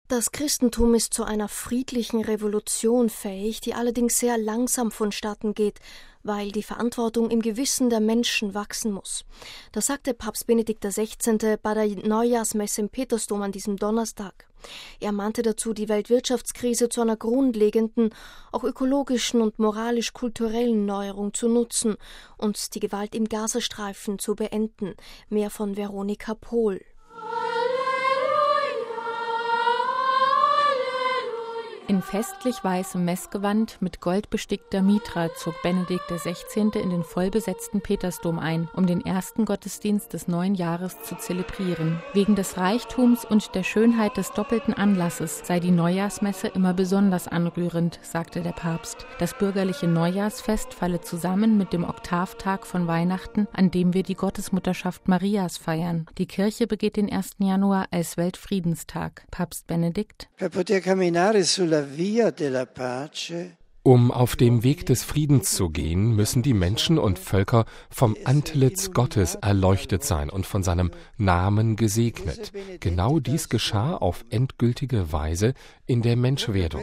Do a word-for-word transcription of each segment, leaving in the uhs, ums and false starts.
Das Christentum ist zu einer friedlichen Revolution fähig, die allerdings sehr langsam vonstatten geht, weil die Verantwortung im Gewissen der Menschen wachsen muss. Das sagte Papst Benedikt der Sechzehnte bei der Neujahrsmesse im Petersdom an diesem Donnerstag. Er mahnte dazu, die Weltwirtschaftskrise zu einer grundlegenden, auch ökologischen und moralisch-kulturellen Neuerung zu nutzen und die Gewalt im Gazastreifen zu beenden. Mehr von Veronika Pohl. In festlich weißem Messgewand mit goldbestickter Mitra zog Benedikt der Sechzehnte in den vollbesetzten Petersdom ein, um den ersten Gottesdienst des neuen Jahres zu zelebrieren. Wegen des Reichtums und der Schönheit des doppelten Anlasses sei die Neujahrsmesse immer besonders anrührend, sagte der Papst. Das bürgerliche Neujahrsfest falle zusammen mit dem Oktavtag von Weihnachten, an dem wir die Gottesmutterschaft Marias feiern. Die Kirche begeht den ersten Januar als Weltfriedenstag. Papst Benedikt: Um auf dem Weg des Friedens zu gehen, müssen die Menschen und Völker vom Antlitz Gottes erleuchtet sein und von seinem Namen gesegnet. Genau dies geschah auf endgültige Weise in der Menschwerdung.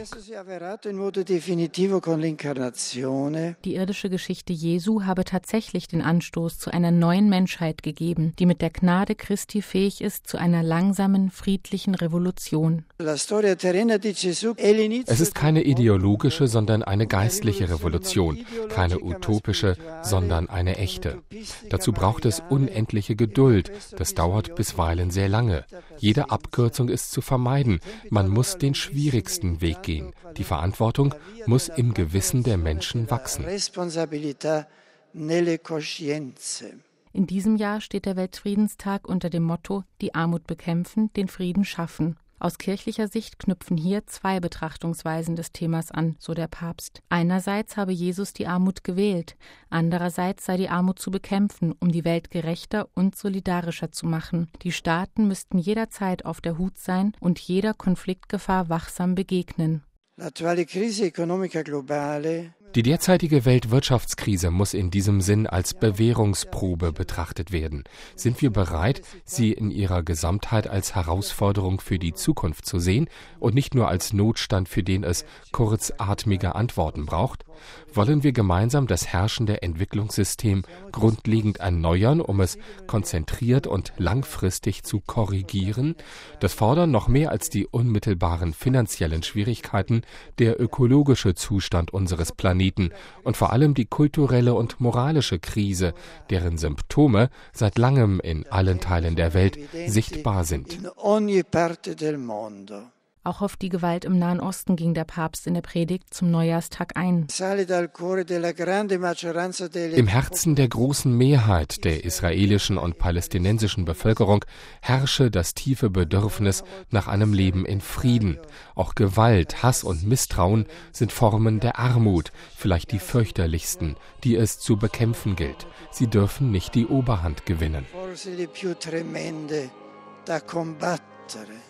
Die irdische Geschichte Jesu habe tatsächlich den Anstoß zu einer neuen Menschheit gegeben, die mit der Gnade Christi fähig ist zu einer langsamen, friedlichen Revolution. Es ist keine ideologische, sondern eine geistliche Revolution, keine utopische, sondern eine echte. Dazu braucht es unendliche Geduld, das dauert bisweilen sehr lange. Jede Abkürzung ist zu vermeiden, man muss den schwierigsten Weg gehen. Die Verantwortung muss im Gewissen der Menschen wachsen. In diesem Jahr steht der Weltfriedenstag unter dem Motto: Die Armut bekämpfen, den Frieden schaffen. Aus kirchlicher Sicht knüpfen hier zwei Betrachtungsweisen des Themas an, so der Papst. Einerseits habe Jesus die Armut gewählt, andererseits sei die Armut zu bekämpfen, um die Welt gerechter und solidarischer zu machen. Die Staaten müssten jederzeit auf der Hut sein und jeder Konfliktgefahr wachsam begegnen. Die derzeitige Weltwirtschaftskrise muss in diesem Sinn als Bewährungsprobe betrachtet werden. Sind wir bereit, sie in ihrer Gesamtheit als Herausforderung für die Zukunft zu sehen und nicht nur als Notstand, für den es kurzatmige Antworten braucht? Wollen wir gemeinsam das herrschende Entwicklungssystem grundlegend erneuern, um es konzentriert und langfristig zu korrigieren? Das fordern noch mehr als die unmittelbaren finanziellen Schwierigkeiten der ökologische Zustand unseres Planeten und vor allem die kulturelle und moralische Krise, deren Symptome seit langem in allen Teilen der Welt sichtbar sind. Auch auf die Gewalt im Nahen Osten ging der Papst in der Predigt zum Neujahrstag ein. Im Herzen der großen Mehrheit der israelischen und palästinensischen Bevölkerung herrsche das tiefe Bedürfnis nach einem Leben in Frieden. Auch Gewalt, Hass und Misstrauen sind Formen der Armut, vielleicht die fürchterlichsten, die es zu bekämpfen gilt. Sie dürfen nicht die Oberhand gewinnen.